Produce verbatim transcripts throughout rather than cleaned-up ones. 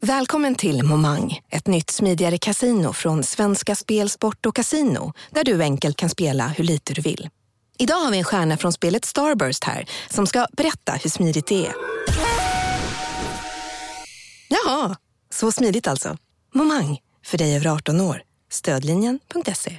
Välkommen till Momang, ett nytt smidigare casino från Svenska Spel, Sport och Casino, där du enkelt kan spela hur lite du vill. Idag har vi en stjärna från spelet Starburst här som ska berätta hur smidigt det är. Jaha, så smidigt alltså. Momang, för dig över arton år. Stödlinjen punkt se.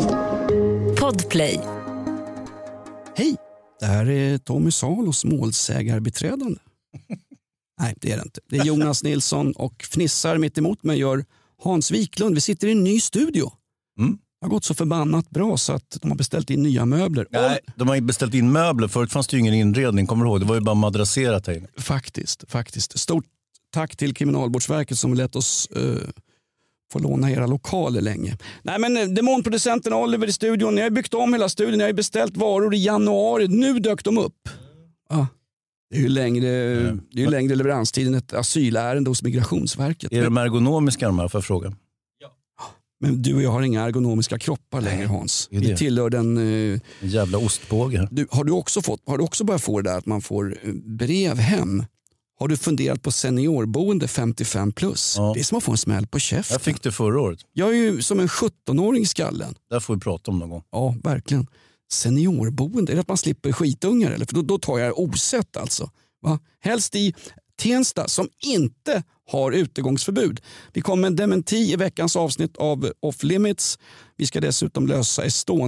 Podplay. Hej, det här är Tommy Salos målsägarbiträdande. Nej, det är det inte. Det är Jonas Nilsson och fnissar mitt emot mig gör Hans Wiklund. Vi sitter i en ny studio. Mm. Det har gått så förbannat bra så att de har beställt in nya möbler. Nej, de har inte beställt in möbler. Förut fanns det ju ingen inredning, kommer du ihåg? Det var ju bara madrasserat här inne. Faktiskt, faktiskt. Stort tack till Kriminalvårdsverket som lät oss uh, få låna era lokaler länge. Nej, men demonproducenten Oliver i studion. Jag har byggt om hela studion. Jag har beställt varor i januari. Nu dök de upp. Ja. Det är ju längre, mm. det är ju längre leveranstiden ett asylärende hos Migrationsverket. Är de ergonomiska de här, för fråga? Ja. Men du och jag har inga ergonomiska kroppar längre, Hans. Vi tillhör den... Uh, en jävla ostbåge. Du, har, du också fått, har du också börjat få det där att man får brev hem? Har du funderat på seniorboende femtiofem plus? Ja. Det är som att få en smäll på käften. Jag fick det förra året. Jag är ju som en sjuttonåring i skallen. Där får vi prata om någon gång. Ja, verkligen. Seniorboende, är det att man slipper skitungar? Eller? För då, då tar jag osett alltså. Va? Helst i Tensta som inte har utegångsförbud. Vi kommer med en dementi i veckans avsnitt av Off Limits. Vi ska dessutom lösa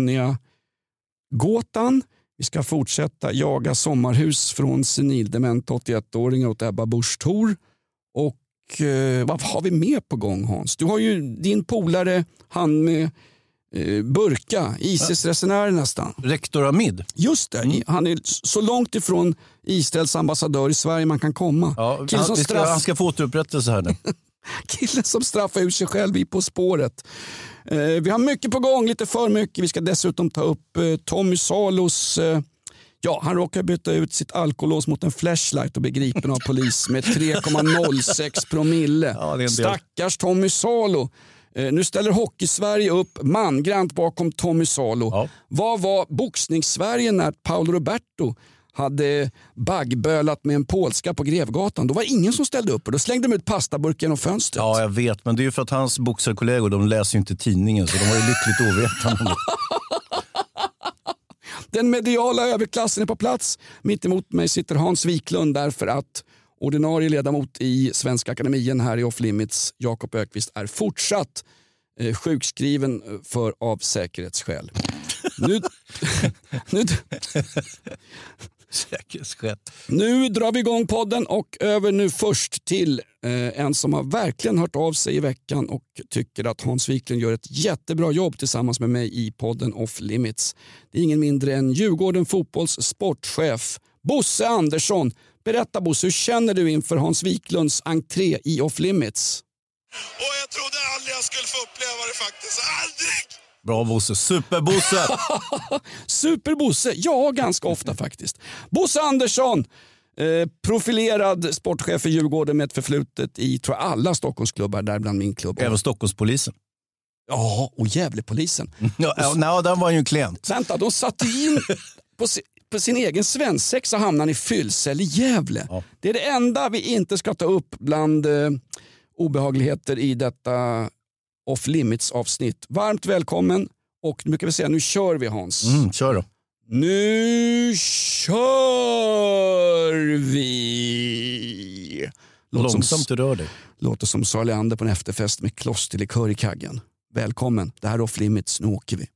Estonia-gåtan. Vi ska fortsätta jaga sommarhus från senildement åttioett-åringar åt Ebba Busch Thor. Och eh, vad har vi med på gång, Hans? Du har ju din polare, han med eh, burka, Isis-resenär nästan. Rektor Hamid. Just det, mm. Han är så långt ifrån Israels ambassadör i Sverige man kan komma. Ja, han, som straff... han ska få återupprättelse här nu. Killen som straffar ut sig själv i På spåret. Eh, vi har mycket på gång, lite för mycket. Vi ska dessutom ta upp eh, Tommy Salos... Eh, ja, han råkar byta ut sitt alkolås mot en flashlight och bli gripen av polis med tre komma noll sex promille. Ja, stackars Tommy Salo. Eh, nu ställer Hockey-Sverige upp mangrant bakom Tommy Salo. Ja. Vad var boxnings-Sverige när Paolo Roberto hade baggbölat med en polska på Grevgatan? Då var ingen som ställde upp och då slängde de ut pastaburken och fönstret. Ja, jag vet, men det är ju för att hans boxarkollegor, de läser ju inte tidningen, så de var ju lyckligt ovetande. Den mediala överklassen är på plats. Mitt emot mig sitter Hans Wiklund därför att ordinarie ledamot i Svenska Akademien här i Off Limits, Jakob Ökvist, är fortsatt eh, sjukskriven för av säkerhetsskäl. Nu, nu, säkerhetsskäl. Nu drar vi igång podden och över nu först till eh, en som har verkligen hört av sig i veckan och tycker att Hans Wiklund gör ett jättebra jobb tillsammans med mig i podden Off Limits. Det är ingen mindre än Djurgården fotbolls sportchef Bosse Andersson. Berätta Bosse, hur känner du inför Hans Wiklunds entré i Off Limits? Och jag trodde aldrig jag skulle få uppleva det faktiskt. Aldrig! Bra Bosse, superbosse! Superbosse, ja ganska ofta faktiskt. Bosse Andersson, eh, profilerad sportchef för Djurgården med ett förflutet i tror jag, alla Stockholmsklubbar, däribland min klubb. Även Stockholmspolisen. Ja, och Gävlepolisen. Ja, ja, no, där var ju en klient. Vänta, de satte in på, si, på sin egen svensexa hamnade i Fyllsel i Gävle. Ja. Det är det enda vi inte ska ta upp bland eh, obehagligheter i detta Off Limits avsnitt. Varmt välkommen och nu kan vi säga, nu kör vi Hans. Mm, kör då. Nu kör vi. Låt Långsamt som, du rör dig. Låter som Sarli Ander på en efterfest med klosterlikör i kaggen. Välkommen, det här är Off Limits, nu åker vi.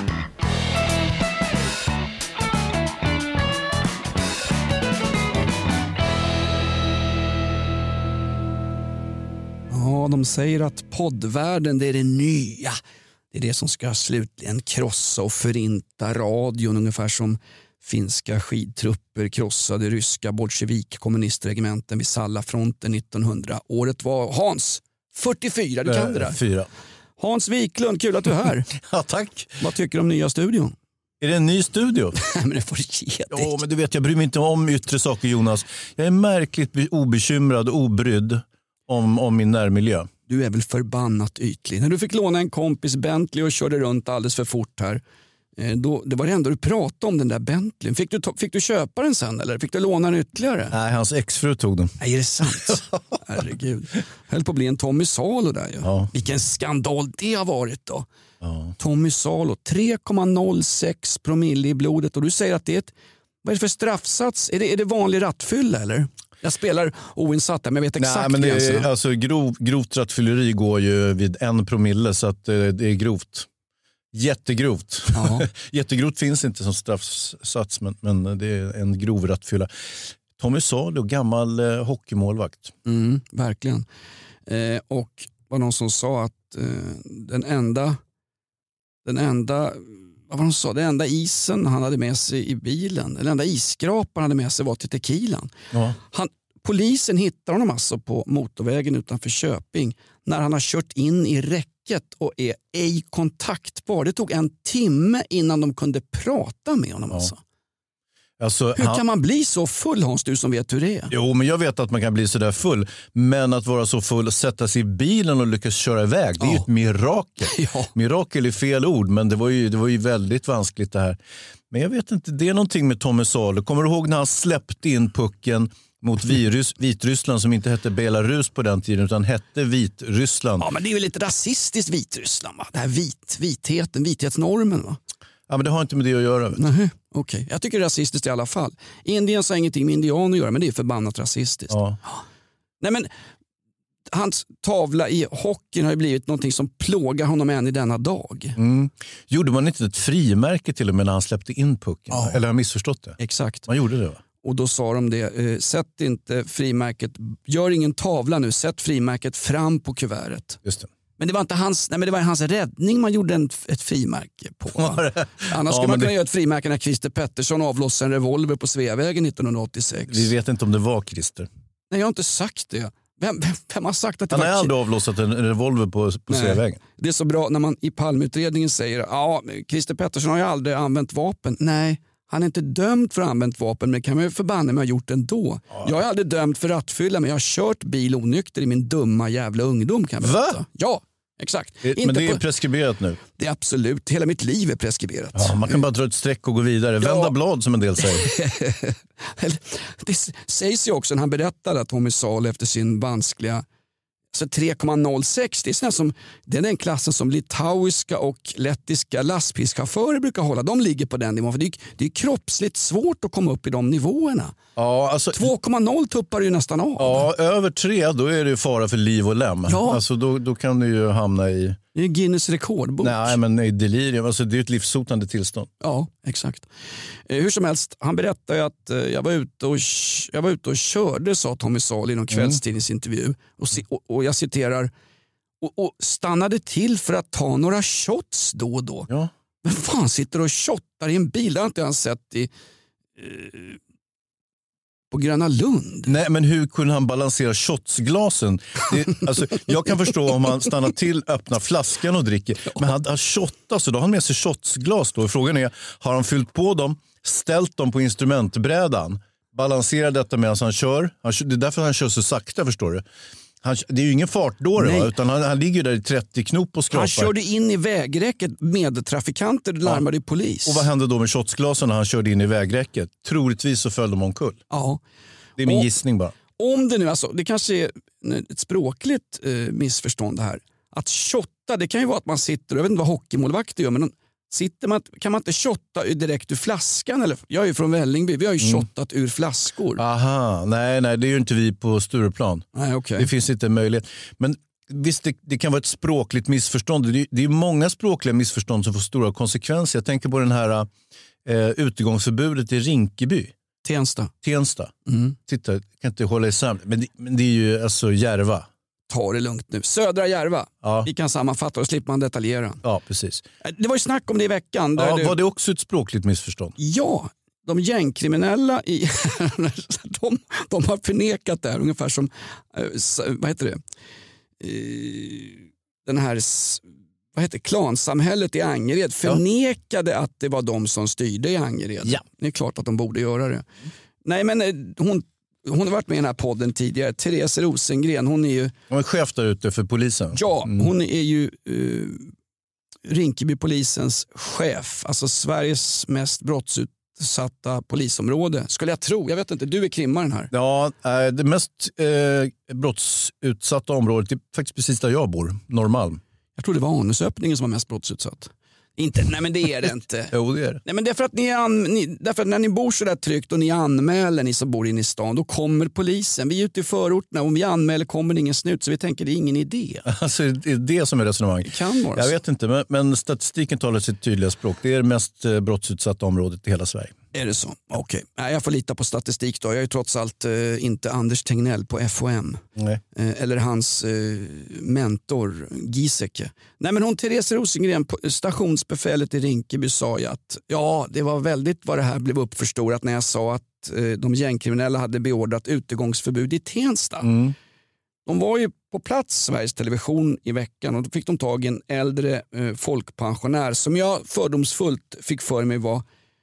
Ja, de säger att poddvärlden, det är det nya. Det är det som ska slutligen krossa och förinta radion, ungefär som finska skidtrupper krossade ryska bolsjevik-kommunistregimenten vid Salla-fronten nittonhundra. Året var Hans, fyrtiofyra, du kan det där. Fyra. Hans Wiklund, kul att du är här. Ja, tack. Vad tycker du om nya studion? Är det en ny studio? Nej, men det får du ge dig. Ja, men du vet, jag bryr mig inte om yttre saker, Jonas. Jag är märkligt obekymrad och obrydd om, om min närmiljö. Du är väl förbannat ytlig. När du fick låna en kompis Bentley och körde runt alldeles för fort här Eh, då, det var det enda du pratade om, den där Bentleyn. Fick du, fick du köpa den sen eller fick du låna den ytterligare? Nej, hans exfru tog den. Nej, är det sant? Herregud. Höll på att bli en Tommy Salo där ju. Ja. Vilken skandal det har varit då. Ja. Tommy Salo, tre komma noll sex promille i blodet och du säger att det är ett, vad är det för straffsats? Är det, är det vanlig rattfylla eller? Jag spelar oinsatt men jag vet exakt. Nej, men det är, alltså, grov, grovt rattfylleri går ju vid en promille så att det, det är grovt. Jättegrovt. Ja. Jättegrovt finns inte som straffsats men, men det är en grov rattfylla. Tommy Salo, gammal eh, hockeymålvakt. Mm, verkligen. Eh, och var någon som sa att eh, den enda den enda vad var de sa, den enda isen han hade med sig i bilen, den enda isskrapan han hade med sig var till tequilan. Ja. Han, polisen hittar honom alltså på motorvägen utanför Köping när han har kört in i räcket och är ej kontaktbar. Det tog en timme innan de kunde prata med honom. Ja. Alltså. Alltså, hur han... kan man bli så full, Hans, du som vet hur det är? Jo, men jag vet att man kan bli så där full. Men att vara så full och sätta sig i bilen och lyckas köra iväg, det är ja. ju ett mirakel. Ja. Mirakel är fel ord, men det var, ju, det var ju väldigt vanskligt det här. Men jag vet inte, det är någonting med Tommy Salo. Kommer du ihåg när han släppte in pucken mot virus, Vitryssland som inte hette Belarus på den tiden utan hette Vitryssland? Ja, men det är ju lite rasistiskt Vitryssland, va? Det här vit, vitheten, vithetsnormen, va? Ja, men det har inte med det att göra. Nej, okej. Okay. Jag tycker det är rasistiskt i alla fall. Indien har ingenting med indianer att göra, men det är förbannat rasistiskt. Ja. Nej, men hans tavla i hockeyn har ju blivit någonting som plågar honom än i denna dag. Mm. Gjorde man inte ett frimärke till och med när han släppte in pucken? Ja. Eller har jag missförstått det? Exakt. Man gjorde det, va? Och då sa de det, eh, sätt inte frimärket, gör ingen tavla nu, sätt frimärket fram på kuvertet. Just det. Men det var inte hans, nej, men det var hans räddning man gjorde en, ett frimärke på. Annars ja, skulle man kunna det... göra ett frimärke när Christer Pettersson avlossade en revolver på Sveavägen nittonhundraåttiosex. Vi vet inte om det var Christer. Nej, jag har inte sagt det. Vem, vem, vem har sagt att det Han var... har aldrig avlossat en revolver på, på Sveavägen. Det är så bra när man i Palmeutredningen säger ja, Christer Pettersson har ju aldrig använt vapen. Nej, han är inte dömd för att ha använt vapen, men det kan man ju förbanna mig ha gjort ändå. Ja. Jag är aldrig dömd för rattfylla, men jag har kört bil onykter i min dumma jävla ungdom, kan jag berätta. Va? Ja. Exakt. Det, men det är på... preskriberat nu? Det är absolut. Hela mitt liv är preskriberat. Ja, man kan bara dra ett streck och gå vidare. Ja. Vända blad som en del säger. Det sägs ju också när han berättade att Tommy Salo efter sin vanskliga alltså tre komma noll sex, det är, såna som, det är den klassen som litauiska och lettiska lastbilschaufförer brukar hålla. De ligger på den nivån. För det, är, det är kroppsligt svårt att komma upp i de nivåerna. Ja, alltså, två komma noll tuppar ju nästan av. Ja, över tre då är det fara för liv och lem. Ja. Alltså, då, då kan du ju hamna i... Det är Guinness rekordbok. Nej, men i delirium. Alltså, det är ett livshotande tillstånd. Ja, exakt. Eh, hur som helst, han berättade att eh, jag, var ute och, jag var ute och körde, sa Tommy Salo i någon kvällstidningsintervju. Och, och, och jag citerar, och, och stannade till för att ta några shots då och då. Ja. Men fan sitter och shottar i en bil? Det har inte jag sett i... Eh, på Gröna Lund. Nej, men hur kunde han balansera shotsglasen? Det, alltså, jag kan förstå om han stannar till, öppnar flaskan och dricker. Men han har shottat, så då har han med sig shotsglas. Då. Frågan är, har han fyllt på dem, ställt dem på instrumentbrädan, balanserar detta medan han kör? Han, det är därför han kör så sakta, förstår du. Han, det är ju ingen fartdåre, va? Utan han, han ligger där i trettio knop och skrapar. Han körde in i vägräcket med trafikanter, larmade ja. polis. Och vad hände då med shotsglasen när han körde in i vägräcket? Troligtvis så föll de omkull. Ja. Det är min och, gissning bara. Om det nu, alltså, det kanske är ett språkligt eh, missförstånd här. Att shotta, det kan ju vara att man sitter, jag vet inte vad hockeymålvakter gör, men sitter man, kan man inte shotta direkt ur flaskan? Eller, jag är ju från Vällingby, vi har ju mm. shottat ur flaskor. Aha, nej, nej, det är ju inte vi på Stureplan. Nej, okay. Det finns inte en möjlighet. Men visst, det, det kan vara ett språkligt missförstånd. Det, det är många språkliga missförstånd som får stora konsekvenser. Jag tänker på den här eh, utegångsförbudet i Rinkeby. Tensta. Tensta. Mm. Titta, jag kan inte hålla isär. Men det, men det är ju alltså Järva. Ta det lugnt nu. Södra Järva. Ja. Vi kan sammanfatta och slipper man detaljera. Ja, precis. Det var ju snack om det i veckan. Där ja, det... Var det också ett språkligt missförstånd? Ja, de gängkriminella i... de, de har förnekat det här ungefär som, vad heter det? Den här, vad heter det? Klansamhället i Angered förnekade ja. att det var de som styrde i Angered. Ja. Det är klart att de borde göra det. Nej, men hon... Hon har varit med i den här podden tidigare. Therese Rosengren, hon är ju... Hon är chef där ute för polisen. Ja, mm. hon är ju uh, Rinkebypolisens chef, alltså Sveriges mest brottsutsatta polisområde, skulle jag tro. Jag vet inte, du är krimmaren här. Ja, det mest eh, brottsutsatta området är faktiskt precis där jag bor, Norrmalm. Jag tror det var Anusöppningen som var mest brottsutsatt. Inte, nej men det är det inte. Jo, det är det. Nej, men det är för att ni, an, ni därför att när ni bor så där tryggt och ni anmäler, ni som bor inne i stan, då kommer polisen. Vi är ute i förorterna, om vi anmäler kommer det ingen snut, så vi tänker det är ingen idé. Alltså det är det som är resonemang. Det kan vara Jag så. vet inte, men, men statistiken talar sitt tydliga språk. Det är det mest eh, brottsutsatta området i hela Sverige. Är det så? Okej. Okay. Jag får lita på statistik då. Jag är ju trots allt eh, inte Anders Tegnell på F H M. Nej. Eh, eller hans eh, mentor Giesecke. Nej, men hon Therese Rosengren, stationsbefälet i Rinkeby, sa ju att ja, det var väldigt vad det här blev uppförstorat när jag sa att eh, de gängkriminella hade beordrat utegångsförbud i Tensta. Mm. De var ju på plats Sveriges Television i veckan och då fick de tag i en äldre eh, folkpensionär som jag fördomsfullt fick för mig var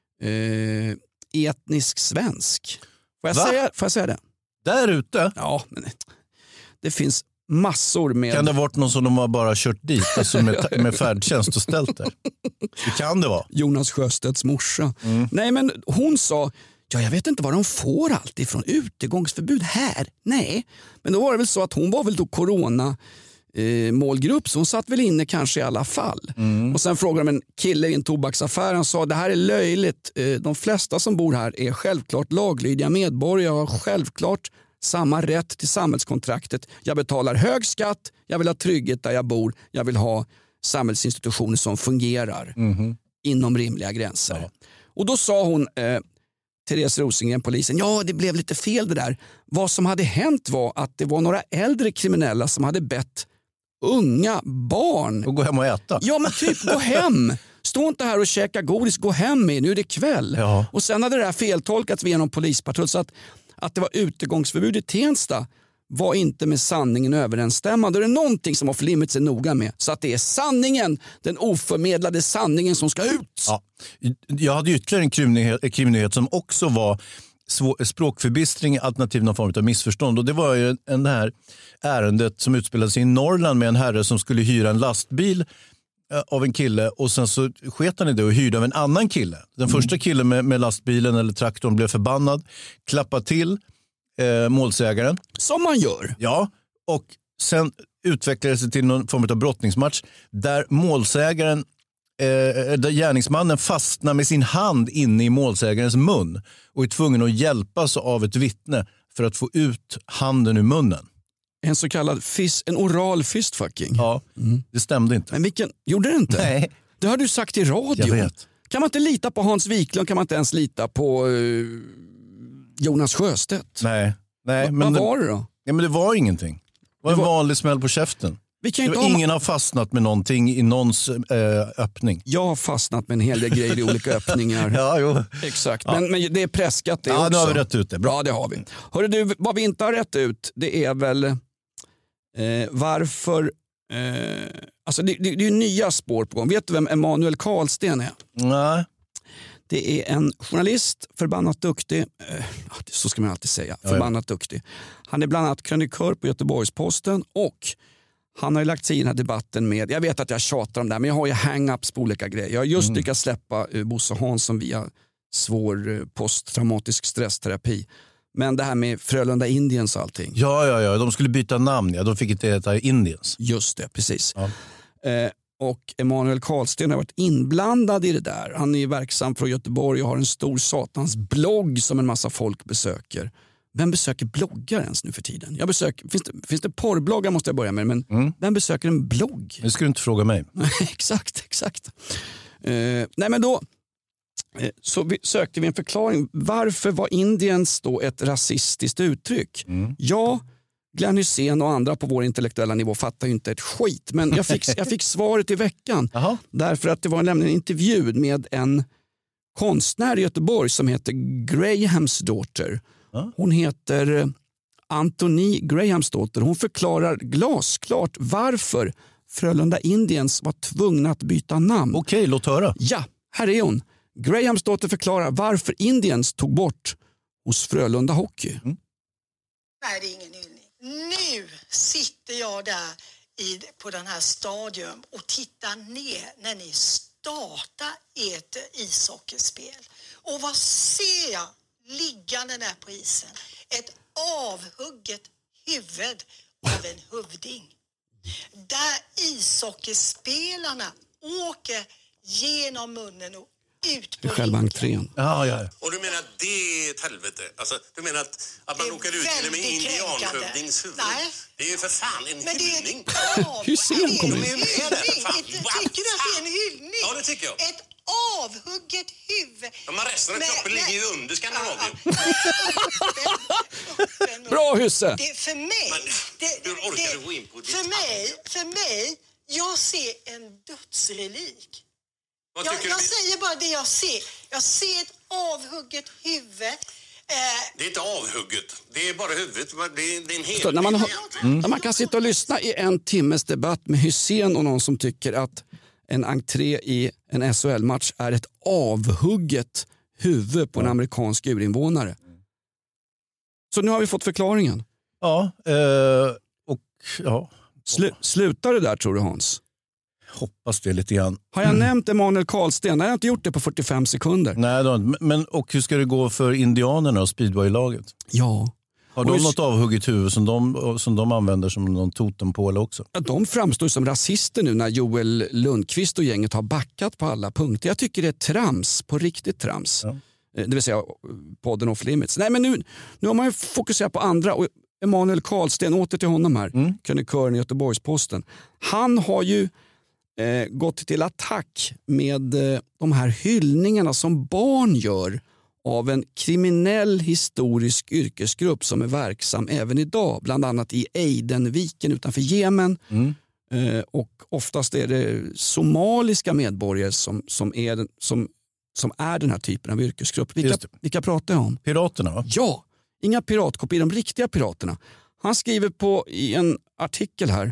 eh, etnisk svensk. Får jag, säga, får jag säga det? Där ute? Ja, men det finns massor med... Kan det ha varit någon som de har bara kört dit, alltså med, med färdtjänst och ställt där? Det kan det vara. Jonas Sjöstedts morsa. Mm. Nej, men hon sa, ja, jag vet inte var de får allt ifrån. Utegångsförbud här? Nej, men då var det väl så att hon var väl då corona eh, målgrupp, så hon satt väl inne kanske i alla fall. Mm. Och sen frågade de en kille i en tobaksaffär, han sa det här är löjligt. Eh, de flesta som bor här är självklart laglydiga medborgare och har självklart samma rätt till samhällskontraktet. Jag betalar hög skatt, jag vill ha trygghet där jag bor, jag vill ha samhällsinstitutioner som fungerar mm. inom rimliga gränser. Ja. Och då sa hon, eh, Therese Rosengren, polisen, ja det blev lite fel det där. Vad som hade hänt var att det var några äldre kriminella som hade bett unga barn. Och gå hem och äta. Ja, men typ gå hem. Stå inte här och käka godis, gå hem med, nu är det kväll. Ja. Och sen hade det här feltolkats via någon polispatrull, så att, att det var utegångsförbud i Tensta var inte med sanningen överensstämmande. Det är någonting som har förlimmat sig noga med. Så att det är sanningen, den oförmedlade sanningen som ska ut. Ja. Jag hade ytterligare en krimnyhet, krimnyhet som också var svår, språkförbistring alternativt någon form av missförstånd. Och det var ju en, det här ärendet som utspelade sig i Norrland med en herre som skulle hyra en lastbil av en kille och sen så sket han i det och hyrde av en annan kille. Den mm. första killen med, med lastbilen eller traktorn blev förbannad, klappade till eh, målsägaren. Som man gör. Ja, och sen utvecklade det sig till någon form av brottningsmatch där målsägaren, eh, där gärningsmannen fastnar med sin hand inne i målsägarens mun och är tvungen att hjälpas av ett vittne för att få ut handen ur munnen. En så kallad fist, en oral fistfucking. Ja, mm. det stämde inte. Men vilken, gjorde det inte? Nej. Det har du sagt i radio. Jag vet. Kan man inte lita på Hans Wiklund, kan man inte ens lita på uh, Jonas Sjöstedt? Nej. Nej Va, men vad det, var det då? Ja, men det var ingenting. Det var en det var... vanlig smäll på käften. Vi kan det inte var ha... Ingen har fastnat med någonting i någons eh, öppning. Jag har fastnat med en hel del grejer i olika öppningar. Ja, jo. Exakt, ja. men, men det är presskat det ja, också. Nu har vi rätt ut det. Bra. Ja, det har vi. Hörru du, vad vi inte har rätt ut, det är väl eh, varför... Eh, alltså det, det, det är nya spår på gång. Vet du vem Emanuel Karlsten är? Nej. Det är en journalist, förbannat duktig. Eh, så ska man alltid säga. Förbannat ja, ja. duktig. Han är bland annat krönikör på Göteborgs-Posten och han har ju lagt sig i den här debatten med, jag vet att jag tjatar om det här, men jag har ju hang-ups på olika grejer. Jag har just mm. lyckats släppa uh, Bosse Hansson via svår uh, posttraumatisk stressterapi. Men det här med Frölunda Indians och allting. Ja, ja, ja. De skulle byta namn. Ja. De fick inte heta Indians. Just det, precis. Ja. Eh, och Emanuel Karlsten har varit inblandad i det där. Han är verksam från Göteborg och har en stor satans blogg som en massa folk besöker. Vem besöker bloggar ens nu för tiden? Jag besöker, finns, det, finns det porrbloggar måste jag börja med, men mm. vem besöker en blogg? Det skulle du inte fråga mig. exakt, exakt. Eh, nej men då eh, så vi, sökte vi en förklaring. Varför var Indiens då ett rasistiskt uttryck? Mm. Ja, Glenn Hysén och andra på vår intellektuella nivå fattar ju inte ett skit. Men jag fick, jag fick svaret i veckan. Aha. Därför att det var nämligen en intervju med en konstnär i Göteborg som heter Grahams dotter. Hon heter Anthony Grahamsdotter. Hon förklarar glasklart varför Frölunda Indians var tvungna att byta namn. Okej, låt höra. Ja, här är hon. Grahamsdotter förklarar varför Indians tog bort hos Frölunda Hockey. Mm. Nej, det är ingen hyllning. Nu sitter jag där i, på den här stadion och titta ner när ni startar ert ishockeyspel. Och vad ser jag liggande där på isen? Ett avhugget huvud av en hövding. Där ishockeyspelarna åker genom munnen och ut på själva entrén. Ja, ja. Och du menar att det är ett helvete? Alltså, du menar att, att man åker ut till med indianhövdings huvud? Nej. Det är ju för fan en Men det är hyllning. ett av... Hysén kommer det är in. en hyllning. Ett- Tycker du att det är en hyllning? Ja, det tycker jag. Ett avhugget huvud. Ja, men resten av Men- kroppen men- ligger ju under Skandinavien. Öppen- Bra Husse! Det är för mig... Men det, hur orkar det, du gå in på För detalj? mig, för mig, jag ser en dödsrelik. Vad Jag, tycker jag du? säger bara det jag ser. Jag ser ett avhugget huvud. Eh, Det är inte avhugget. Det är bara huvudet. Det är, det är en hel... Så när, man har, när man kan sitta och lyssna i en timmes debatt med Hysén och någon som tycker att en entré i en S H L-match är ett avhugget huvud på en amerikansk urinvånare. Så nu har vi fått förklaringen. Ja, eh, och ja, Slu, slutar det där tror du Hans? hoppas det lite grann. Har jag nämnt Emanuel Karlsten? Nej, jag har inte gjort det på fyrtiofem sekunder. Nej, då, men och hur ska det gå för indianerna och speedwaylaget? Ja. Har de Och- något avhugget huvud som de, som de använder som någon totempåle också? Ja, de framstår som rasister nu när Joel Lundqvist och gänget har backat på alla punkter. Jag tycker det är trams, på riktigt trams. Ja. Eh, Det vill säga podden Off Limits. Nej, men nu, nu har man ju fokuserat på andra. Och Emanuel Karlsten, åter till honom här, mm. krönikören i Göteborgs-Posten. Han har ju eh, gått till attack med eh, de här hyllningarna som barn gör av en kriminell historisk yrkesgrupp som är verksam även idag. Bland annat i Adenviken utanför Jemen. Mm. Eh, och oftast är det somaliska medborgare som, som, är, som, som är den här typen av yrkesgrupp. Vilka, vilka pratar jag om? Piraterna, va? Ja, inga piratkopior, de riktiga piraterna. Han skriver på i en artikel här.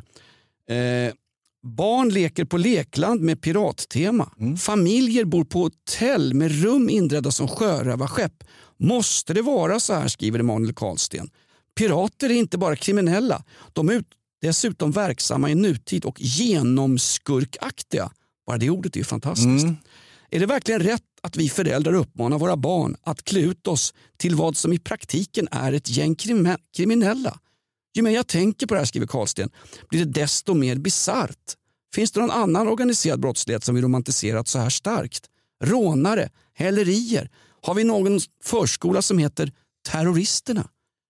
Eh, barn leker på lekland med pirattema. Mm. Familjer bor på hotell med rum inredda som sjörövarskepp. Måste det vara så här, skriver Emanuel Karlsten. Pirater är inte bara kriminella. De är dessutom verksamma i nutid och genomskurkaktiga. Bara det ordet är ju fantastiskt. Mm. Är det verkligen rätt att vi föräldrar uppmanar våra barn att klä ut oss till vad som i praktiken är ett gäng krim- kriminella? Ju mer jag tänker på det här, skriver Karlsten, blir det desto mer bizarrt. Finns det någon annan organiserad brottslighet som vi romantiserat så här starkt? Rånare, hälerier. Har vi någon förskola som heter terroristerna?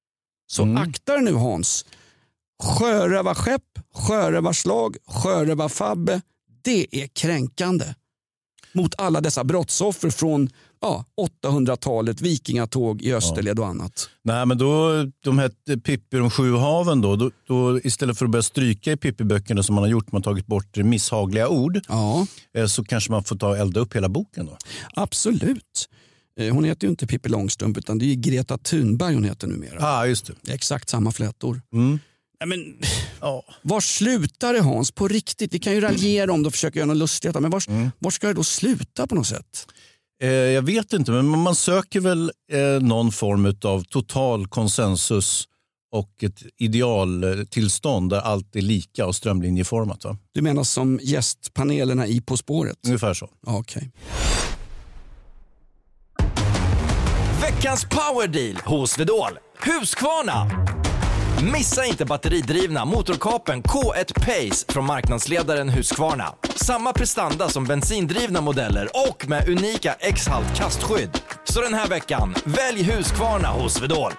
Så mm. akta nu Hans. Sjörövarskepp, sjörövarslag, sjörövarfabbe. Det är kränkande. Mot alla dessa brottsoffer från ja, åttahundratalet, vikingatåg i österled och annat. Nej, men då, de här Pippi de sju haven då, då, då istället för att börja stryka i Pippi-böckerna som man har gjort, man har tagit bort misshagliga ord, ja. så kanske man får ta och elda upp hela boken då. Absolut. Hon heter ju inte Pippi Långstrump utan det är Greta Thunberg hon heter numera. Ja, ah, just det. Exakt samma flätor. Mm. Ja, men, ja. Var slutar det Hans på riktigt? Vi kan ju raljera om det och försöka göra något lustigt. Men var, mm. var ska det då sluta på något sätt? Eh, jag vet inte, men man söker väl eh, någon form av total konsensus och ett idealtillstånd där allt är lika och strömlinjeformat, va? Du menar som gästpanelerna i På spåret? Ungefär så. Okej. Veckans powerdeal hos Vedol. Husqvarna. Missa inte batteridrivna motorkapeln K ett Pace från marknadsledaren Husqvarna. Samma prestanda som bensindrivna modeller och med unika X-halt kastskydd. Så den här veckan, välj Husqvarna hos Vedol.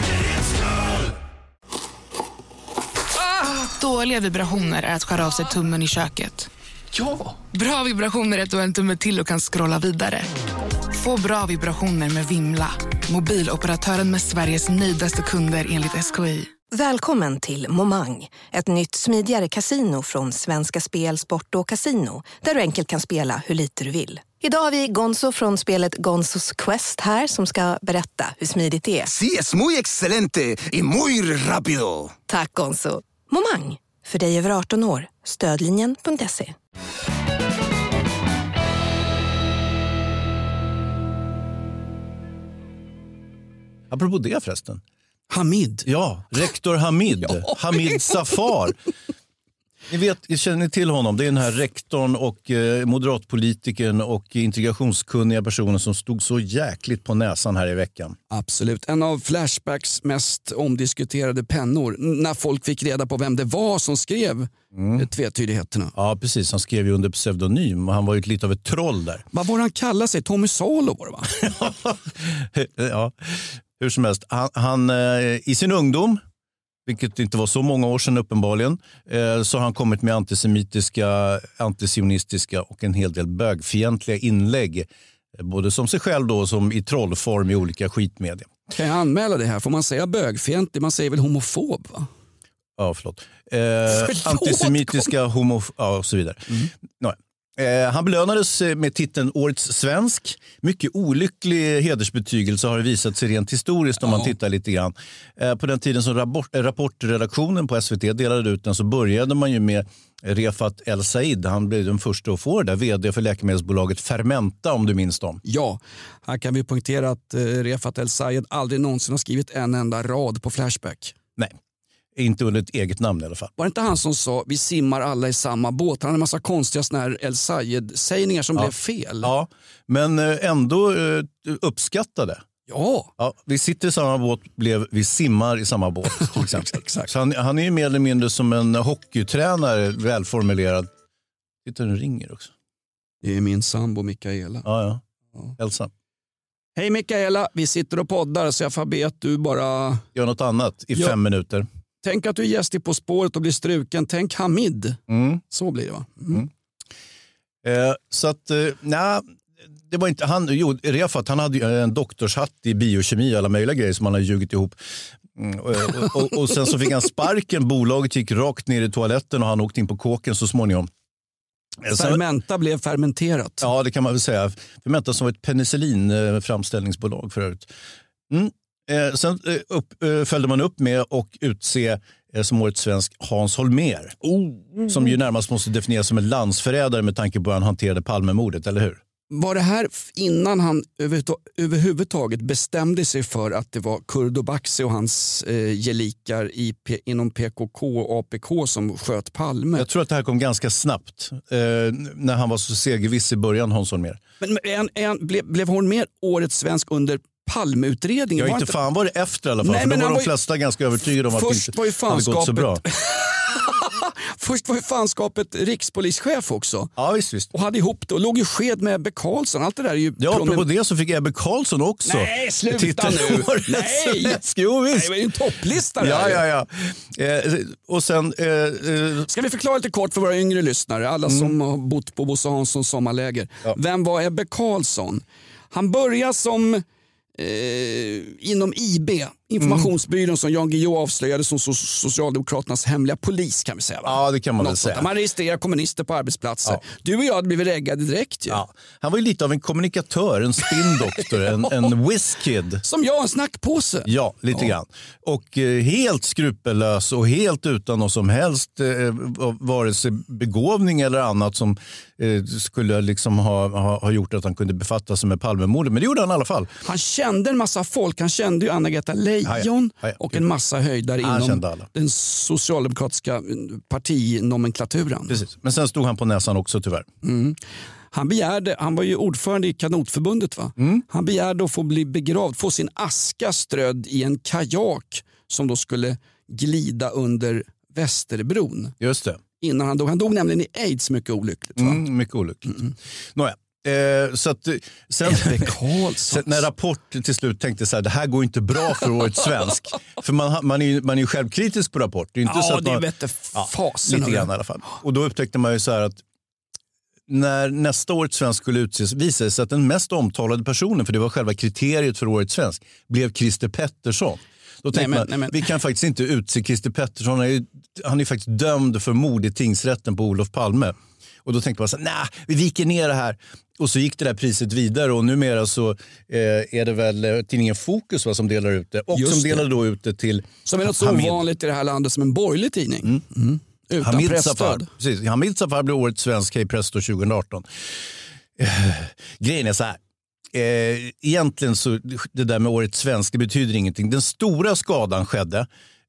Ah, dåliga vibrationer är att skära av sig tummen i köket. Ja! Bra vibrationer är att du har en tumme till och kan scrolla vidare. Få bra vibrationer med Vimla. Mobiloperatören med Sveriges nöjdaste kunder enligt S K I. Välkommen till Momang, ett nytt smidigare kasino från Svenska Spel, Sport och Casino, där du enkelt kan spela hur lite du vill. Idag har vi Gonzo från spelet Gonzos Quest här som ska berätta hur smidigt det är. Sí, es muy excelente y muy rápido. Tack Gonzo. Momang, för dig över arton år. Stödlinjen punkt se. Apropå det förresten. Hamid. Ja, rektor Hamid. Ja. Hamid Safar. Ni vet, känner ni till honom? Det är den här rektorn och eh, moderatpolitikern och integrationskunniga personen som stod så jäkligt på näsan här i veckan. Absolut. En av Flashbacks mest omdiskuterade pennor. När folk fick reda på vem det var som skrev mm. tvetydigheterna. Ja, precis. Han skrev ju under pseudonym och han var ju lite av ett troll där. Vad var han kallade sig? Tommy Salo var det, va? Ja, hur som helst. Han, han eh, i sin ungdom, vilket inte var så många år sedan uppenbarligen, eh, så har han kommit med antisemitiska, antisionistiska och en hel del bögfientliga inlägg. Eh, både som sig själv då som i trollform i olika skitmedia. Kan jag anmäla det här? Får man säga bögfientlig? Man säger väl homofob, va? Ja, förlåt. Eh, förlåt antisemitiska, homofob ja, och så vidare. Mm. Nej. Eh, han belönades med titeln Årets svensk. Mycket olycklig hedersbetygelse har det visat sig rent historiskt om ja. man tittar lite grann. Eh, på den tiden som rapport, rapportredaktionen på S V T delade ut den så började man ju med Refat El Said. Han blev den första att få det där, vd för läkemedelsbolaget Fermenta, om du minns dem. Ja, här kan vi punktera att eh, Refat El Said aldrig någonsin har skrivit en enda rad på Flashback. Nej. Inte under ett eget namn i alla fall. Var det inte han som sa vi simmar alla i samma båt? Han hade en massa konstiga såna här El Sayed-sägningar som ja. blev fel. Ja, men ändå uppskattade. Ja. ja. Vi sitter i samma båt, blev vi simmar i samma båt till exempel. Exakt. Så han, han är ju mer eller mindre som en hockeytränare, välformulerad. Titta, nu ringer också. Det är min sambo Mikaela. Ja, ja. ja. Hälsa. Hej Mikaela, vi sitter och poddar så jag får be att du bara... Gör något annat i ja. fem minuter. Tänk att du är gäst i På spåret och blir struken. Tänk Hamid. Mm. Så blir det, va? Mm. Mm. Eh, så att, eh, nej, det var inte han. Jo, Refat, han hade en doktorshatt i biokemi och alla möjliga grejer som han hade ljugit ihop. Mm, och, och, och, och sen så fick han sparken. Bolaget gick rakt ner i toaletten och han åkte in på kåken så småningom. Fermenta blev fermenterat. Ja, det kan man väl säga. Fermenta som var ett penicillin-framställningsbolag för övrigt. Mm. Eh, sen eh, upp, eh, följde man upp med och utse eh, som årets svensk Hans Holmér. Oh. Som ju närmast måste definieras som en landsförrädare med tanke på hur han hanterade Palmemordet, eller hur? Var det här innan han över, överhuvudtaget bestämde sig för att det var Kurdo Baxi och hans eh, gelikar i, inom P K K och A P K som sköt Palme? Jag tror att det här kom ganska snabbt eh, när han var så segerviss i början, Hans Holmér. Men en, en, blev, blev Holmér årets svensk under Palmeutredningen? Ja, inte inte... fan var det efter i alla fall. Nej, för då var de var flesta ju... ganska övertygade om att det inte hade gått så bra. Först var ju fanskapet rikspolischef också. Ja, visst, visst. Och hade ihop det och låg ju sked med Ebbe Carlsson. Allt det där är ju... Ja, apropå det så fick Ebbe Carlsson också. Nej, sluta Titta nu. Nej, jo, visst. Nej, det var ju en topplista där. Ja, ja, ja. Eh, och sen... Eh, eh... Ska vi förklara lite kort för våra yngre lyssnare, alla mm. som har bott på Bosse Hanssons sommarläger. Ja. Vem var Ebbe Carlsson? Han började som... Eh, inom I B, informationsbyrån mm. som Jan Guillou avslöjade som so- Socialdemokraternas hemliga polis, kan vi säga, va? Ja, det kan man Något väl säga. Man registrerar kommunister på arbetsplatser. Ja. Du och jag hade blivit reggade direkt ju. Ja. Han var ju lite av en kommunikatör, en spindoktor, en, en whiskid. Som jag, en snackpåse. Ja, lite ja. grann. Och eh, helt skrupellös och helt utan något som helst eh, vare sig begåvning eller annat som eh, skulle liksom ha, ha, ha gjort att han kunde befatta sig med Palmemordet. Men det gjorde han i alla fall. Han kände en massa folk. Han kände ju Anna-Greta Leijon ja, ja. Ja, och en massa höjdare inom den socialdemokratiska partinomenklaturen. Precis. Men sen stod han på näsan också tyvärr. Mm. Han begärde, han var ju ordförande i Kanotförbundet, va? Mm. Han begärde att få bli begravd, få sin aska strödd i en kajak som då skulle glida under Västerbron. Just det. Innan han dog. Han dog nämligen i AIDS, mycket olyckligt, va? Mm, mycket olyckligt. Mm. Nåja. Eh, så att, sen, sen när Rapport till slut tänkte så här, det här går inte bra för årets svensk. För man, man, är ju, man är ju självkritisk på Rapport. Det är inte ja, så att det man, vete fasen. Ja, lite grann i alla fall. Och då upptäckte man ju så här att när nästa årets svensk skulle utses visade sig att den mest omtalade personen, för det var själva kriteriet för årets svensk, blev Christer Pettersson. Då tänkte nej, men, man, nej, men. vi kan faktiskt inte utse Christer Pettersson. Han är, han är faktiskt dömd för mord i tingsrätten på Olof Palme. Och då tänkte man så här, nej, vi viker ner det här. Och så gick det där priset vidare och numera så eh, är det väl tidningen Fokus, va, som delar ut det. Och Just som delade då ut det till som är något så Hamid. Ovanligt i det här landet som en borgerlig tidning. Mm. Mm. Utan Hamid pressstöd. Safar. Precis. Hamid Safar blev årets svensk i Presto tjugo arton. Eh, grejen är så här. Eh, egentligen så det där med årets svensk, det betyder ingenting. Den stora skadan skedde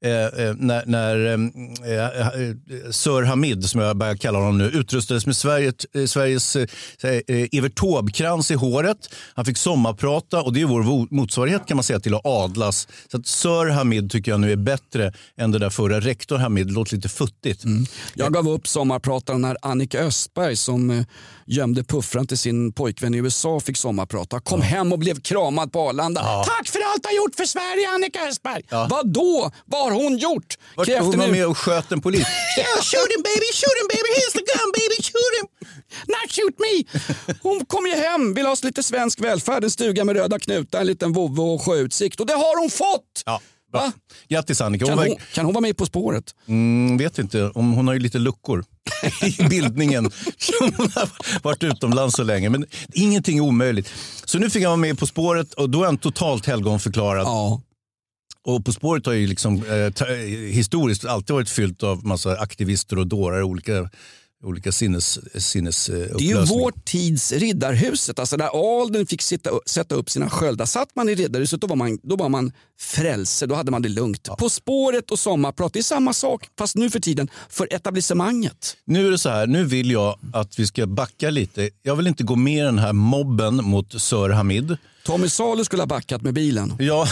eh, när, när eh, Sir Hamid, som jag börjar kalla honom nu, utrustades med Sverige, Sveriges eh, Evert Taube-krans i håret. Han fick sommarprata och det är vår motsvarighet kan man säga till att adlas. Så att Sir Hamid tycker jag nu är bättre än det där förra rektor Hamid. Det låter lite futtigt. Mm. Jag gav upp sommarpratan när Annika Östberg som eh, gömde puffran till sin pojkvän i U S A fick sommarprata. Kom ja. hem och blev kramad på Arlanda. Ja. Tack för allt du har gjort för Sverige, Annika Östberg. Ja. Vad då? Vad har hon gjort? Vart, hon var med och sköt en polis. Yeah, shoot him baby, shoot him baby, here's the gun baby, shoot him. Not shoot me. Hon kom ju hem, vill ha lite svensk välfärd, en stuga med röda knutar, en liten vovve och sjöutsikt. Och det har hon fått. Ja. Va? Grattis Annika. Hon kan, hon, kan hon vara med På spåret? Mm, vet inte. Om hon har ju lite luckor i bildningen. Hon har varit utomlands så länge. Men ingenting är omöjligt. Så nu fick jag vara med På spåret och då är han totalt helgonförklarad. Ja. Och På spåret har ju liksom eh, t- historiskt alltid varit fyllt av massa aktivister och dårar, olika olika sinnes, sinnes uh, Det är ju vår tids riddarhuset. Alltså där adeln fick sitta, sätta upp sina sköldar. Satt man i riddarhuset då var man, då var man frälse. Då hade man det lugnt. Ja. På spåret och sommarprat, det är samma sak. Fast nu för tiden för etablissemanget. Nu är det så här, nu vill jag att vi ska backa lite. Jag vill inte gå med i den här mobben mot Sir Hamid. Tommy Salo skulle ha backat med bilen. Ja,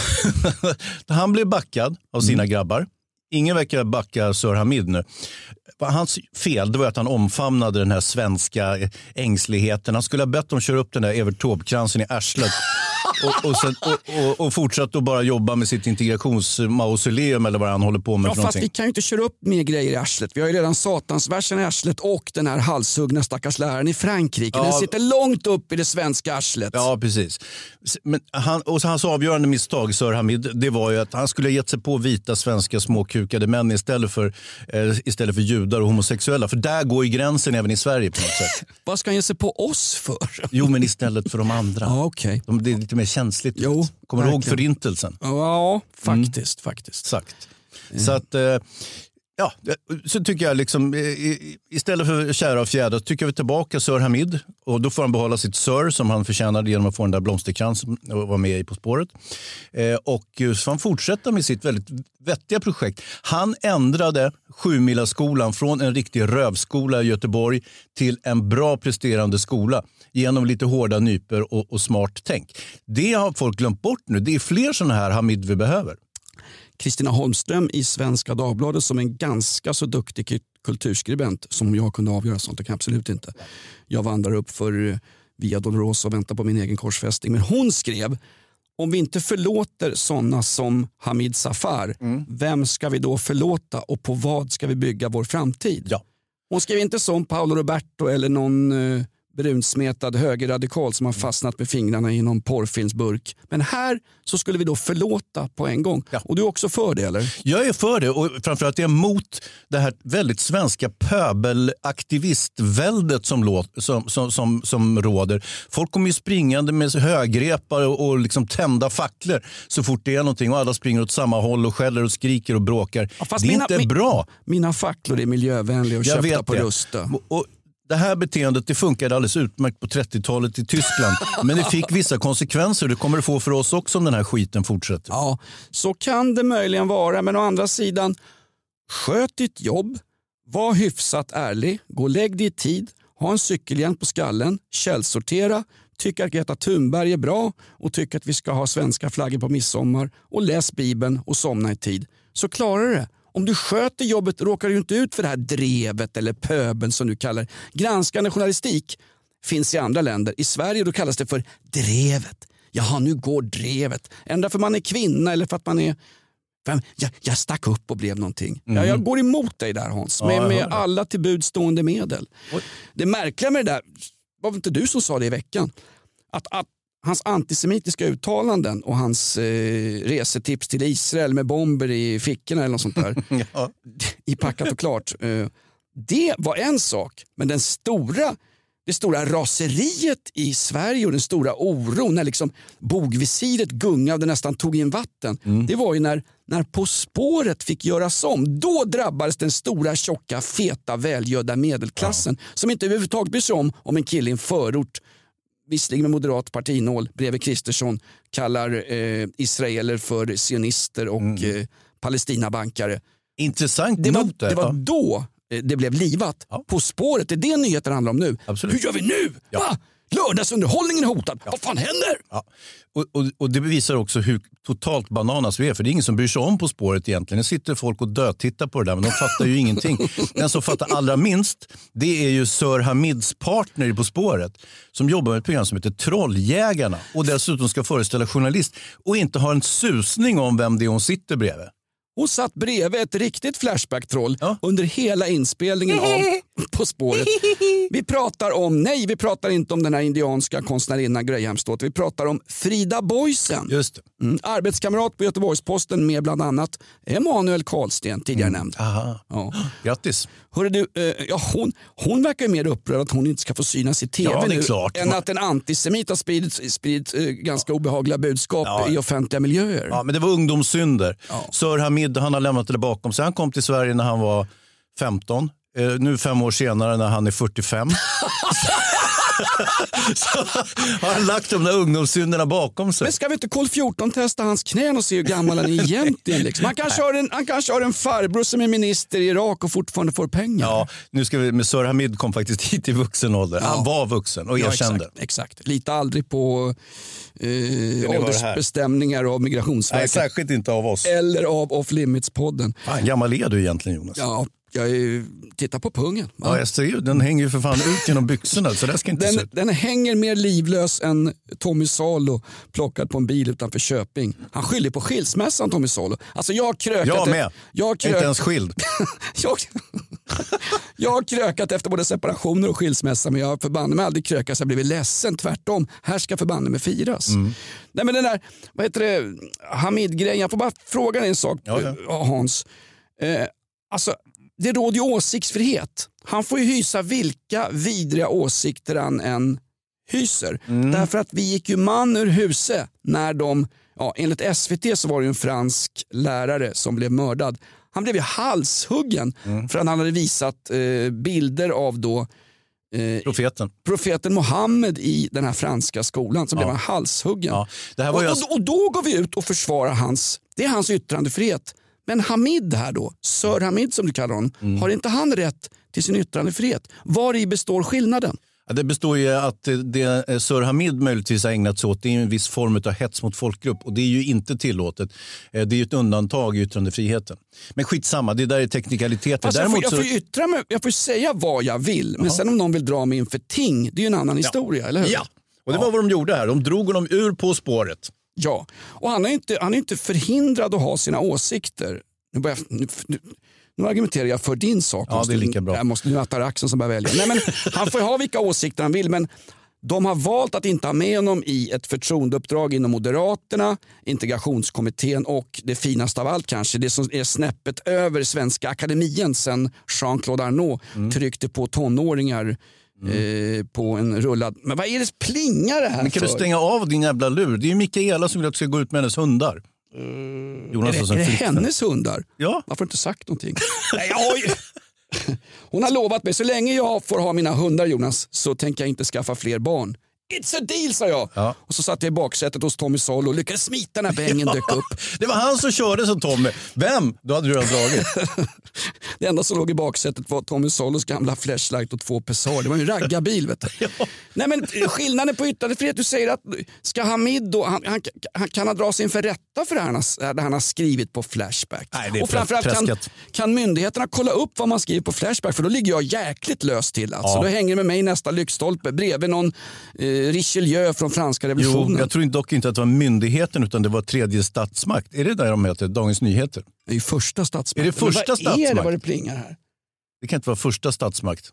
han blev backad av sina mm. grabbar. Ingen verkar backa Sir Hamid nu. Hans fel det var att han omfamnade den här svenska ängsligheten. Han skulle ha bett dem köra upp den där Evert Taube-kransen i arslet och, och, sen, och, och, och fortsatt att bara jobba med sitt integrationsmausoleum eller vad han håller på med. Ja, fast vi kan ju inte köra upp mer grejer i arslet. Vi har ju redan satansversen i arslet och den här halshuggna stackars läraren i Frankrike. Ja. Den sitter långt upp i det svenska arslet. Ja, precis. Men han, och hans avgörande misstag, Sir Hamid, det var ju att han skulle ha gett sig på vita svenska småkukade män istället för, eh, istället för judar och homosexuella. För där går ju gränsen även i Sverige på något sätt. Vad ska han ge sig på oss för? Jo, men istället för de andra. Ja, okay. de, det är lite mer känsligt. Jo, kommer du ihåg förintelsen? Ja, faktiskt. Mm. faktiskt. Exakt. Mm. Så att... Eh, Ja, så tycker jag liksom istället för kära och fjädrar tycker vi tillbaka Sir Hamid och då får han behålla sitt Sir som han förtjänade genom att få den där blomsterkransen och vara med i På spåret. Eh, och så får han fortsätta med sitt väldigt vettiga projekt. Han ändrade Sjumilaskolan från en riktig rövskola i Göteborg till en bra presterande skola genom lite hårda nyper och, och smart tänk. Det har folk glömt bort nu. Det är fler sådana här Hamid vi behöver. Kristina Holmström i Svenska Dagbladet som en ganska så duktig kulturskribent som jag kunde avgöra sånt, det kan absolut inte. Jag vandrar upp för Via Dolorosa och väntar på min egen korsfästning. Men hon skrev, om vi inte förlåter sådana som Hamid Safar, mm. vem ska vi då förlåta och på vad ska vi bygga vår framtid? Ja. Hon skrev inte som Paolo Roberto eller någon eh, brunsmetad högerradikal som har fastnat med fingrarna i någon porrfilmsburk. Men här så skulle vi då förlåta på en gång. Ja. Och du är också för det, eller? Jag är för det och framförallt är jag emot det här väldigt svenska pöbelaktivistväldet som, låt, som, som, som, som råder. Folk kommer ju springande med högrepar och, och liksom tända facklor så fort det är någonting och alla springer åt samma håll och skäller och skriker och bråkar. Ja, det är mina, inte min, bra. Mina facklor är miljövänliga och jag köpta på Rusta. Och, Det här beteendet det funkade alldeles utmärkt på trettiotalet i Tyskland. Men det fick vissa konsekvenser. Det kommer det få för oss också om den här skiten fortsätter. Ja, så kan det möjligen vara. Men å andra sidan, sköt ditt jobb. Var hyfsat ärlig. Gå och lägg dig i tid. Ha en cykelhjälm på skallen. Källsortera. Tycker att Greta Thunberg är bra. Och tycker att vi ska ha svenska flaggor på midsommar. Och läs Bibeln och somna i tid. Så klarar du det. Om du sköter jobbet råkar du inte ut för det här drevet eller pöbeln som du kallar. Granskande journalistik finns i andra länder. I Sverige då kallas det för drevet. Jaha, nu går drevet. Ändå för man är kvinna eller för att man är... Jag, jag stack upp och blev någonting. Mm. Jag, jag går emot dig där, Hans. Med, ja, med alla till budstående medel. Oj. Det märkliga med det där, var det inte du som sa det i veckan? Att, att hans antisemitiska uttalanden och hans eh, resetips till Israel med bomber i fickorna eller något sånt där. Ja. I packat och klart. Eh, det var en sak. Men den stora, det stora raseriet i Sverige och den stora oron när liksom bogvisiret gungade nästan tog in vatten. Mm. Det var ju när, när På spåret fick göras om. Då drabbades den stora, tjocka, feta, välgödda medelklassen. Ja. Som inte överhuvudtaget bryr sig om om en kille i en förort, visserligen med moderat partinål bredvid Kristersson, kallar eh, israeler för sionister och mm. eh, Palestinabankare. Intressant Det var, not där. det var Ja. då eh, det blev livat. Ja. På spåret, det är det nyheten handlar om nu. Absolut. Hur gör vi nu? Ja. Va? Lördagsunderhållningen är hotad. Vad fan händer? Ja. Och, och, och det bevisar också hur totalt bananas vi är. För det är ingen som bryr sig om På spåret egentligen. Det sitter folk och dötittar på det där, men de fattar ju ingenting. Den som fattar allra minst, det är ju Sir Hamids partner i På spåret. Som jobbar med ett program som heter Trolljägarna. Och dessutom ska föreställa journalist. Och inte har en susning om vem det är hon sitter bredvid. Hon satt bredvid ett riktigt Flashback-troll Ja. under hela inspelningen av På spåret. Vi pratar om, nej vi pratar inte om den här indianska konstnärinnan Grahamsdotter. Vi pratar om Frida Boysen. Just det. Mm, arbetskamrat på Göteborgs-Posten med bland annat Emanuel Karlsten, tidigare nämnd. Aha. Ja. Grattis. Hörru du, eh, ja, hon, hon verkar ju mer upprörd att hon inte ska få synas i tv Ja, det är nu klart. än att en antisemit har spridit, spridit eh, ganska obehagliga budskap Ja. i offentliga miljöer. Ja, men det var ungdomssynder. Ja. Sir Hamid, han har lämnat det bakom sig. Han kom till Sverige när han var femton. Eh, nu fem år senare när han är fyrtiofem. Så har han lagt de där ungdomssynderna bakom sig. Men ska vi inte kol fjorton testa hans knän och se hur gammal han är egentligen? Liksom? Han, kanske har en, han kanske har en farbror som är minister i Irak och fortfarande får pengar. Ja, nu ska vi, med Sir Hamid kom faktiskt hit i vuxen ålder. Ja. Han var vuxen och Ja, erkände. exakt, exakt. Lita aldrig på eh, det här? åldersbestämningar av Nej, Migrationsverket. särskilt inte av oss. Eller av Off Limits-podden. Fan, gammal är du egentligen, Jonas? Ja, jag är, titta på pungen. Va? Ja, jag ser ju, den hänger ju för fan ut genom byxorna, så det ska inte se Den, ut. den hänger mer livlös än Tommy Salo plockad på en bil utanför Köping. Han skyller på skilsmässan, Tommy Salo. Alltså jag har krökat... Jag med. Jag har krök... Inte ens skild. jag... jag har krökat efter både separationer och skilsmässa, men jag har förbanne mig aldrig krökat så jag blivit ledsen. Tvärtom, här ska förbanne mig firas. Mm. Nej, men den där, vad heter det, Hamid-grejen. Jag får bara fråga dig en sak, Ja, ja. Hans. Eh, alltså... Det råder ju åsiktsfrihet. Han får ju hysa vilka vidriga åsikter han än hyser. Mm. Därför att vi gick ju man ur huset när de, ja, enligt S V T så var det ju en fransk lärare som blev mördad. Han blev ju halshuggen mm. för att han hade visat eh, bilder av då eh, Profeten. profeten Mohammed i den här franska skolan. Så ja. blev han halshuggen. Ja. Det här var och, ju... och, och då går vi ut och försvarar hans, det är hans yttrandefrihet. Men Hamid här då, Sir Hamid som du kallar honom, mm. har inte han rätt till sin yttrandefrihet? Var i består skillnaden? Ja, det består ju att det Sir Hamid möjligtvis har ägnat sig åt, det är en viss form av hets mot folkgrupp och det är ju inte tillåtet. Det är ju ett undantag i yttrandefriheten. Men skitsamma, det där är teknikaliteter. Alltså, Däremot jag, får, jag, får yttra mig, jag får säga vad jag vill, men ja. sen om någon vill dra mig inför ting, det är ju en annan ja. historia, eller hur? Ja, och det var ja. vad de gjorde här. De drog honom ur På spåret. Ja, och han är inte, han är inte förhindrad att ha sina åsikter. Nu, börjar, nu, nu, nu argumenterar jag för din sak. Ja, det är lika bra. Jag måste nu att Axeln som börjar välja. Nej, men han får ha vilka åsikter han vill, men de har valt att inte ha med honom i ett förtroendeuppdrag inom Moderaterna, integrationskommittén och det finaste av allt kanske, det som är snäppet över Svenska Akademien sen Jean-Claude Arnault mm. tryckte på tonåringar Mm. Eh, på en rullad. Men vad är det plingar det här Men kan för? du stänga av din jävla lur? Det är ju Mikaela som vill att du ska gå ut med hennes hundar. Mm. Jonas, är det, är det hennes hundar? Ja. Varför har du inte sagt någonting? Nej, jag har ju... Hon har lovat mig, så länge jag får ha mina hundar, Jonas, så tänker jag inte skaffa fler barn. It's a deal, sa jag. Ja. Och så satt jag i baksätet hos Tommy Salo och lyckades smita när bängen ja. dök upp. Det var han som körde som Tommy. Vem? Då hade du redan dragit. Det enda som låg i baksätet var Tommy Salos gamla flashlight och två Pessar. Det var ju en raggarbil, vet du. Ja. Nej, men skillnaden på yttrandefrihet, du säger att ska Hamid då, han, han, han kan han dra sig inför rätta för det han, det han har skrivit på Flashback. Nej, det är och framförallt kan, kan myndigheterna kolla upp vad man skriver på Flashback, för då ligger jag jäkligt löst till. Alltså. Ja. Då hänger det med mig i nästa lyktstolpe bredvid någon eh, Richelieu från franska revolutionen. Jo, jag tror dock inte att det var myndigheten utan det var tredje statsmakt. Är det där de heter? Dagens Nyheter? Det är ju första statsmakt. Är det första vad statsmakt? Är det vad det plingar här? Det kan inte vara första statsmakt.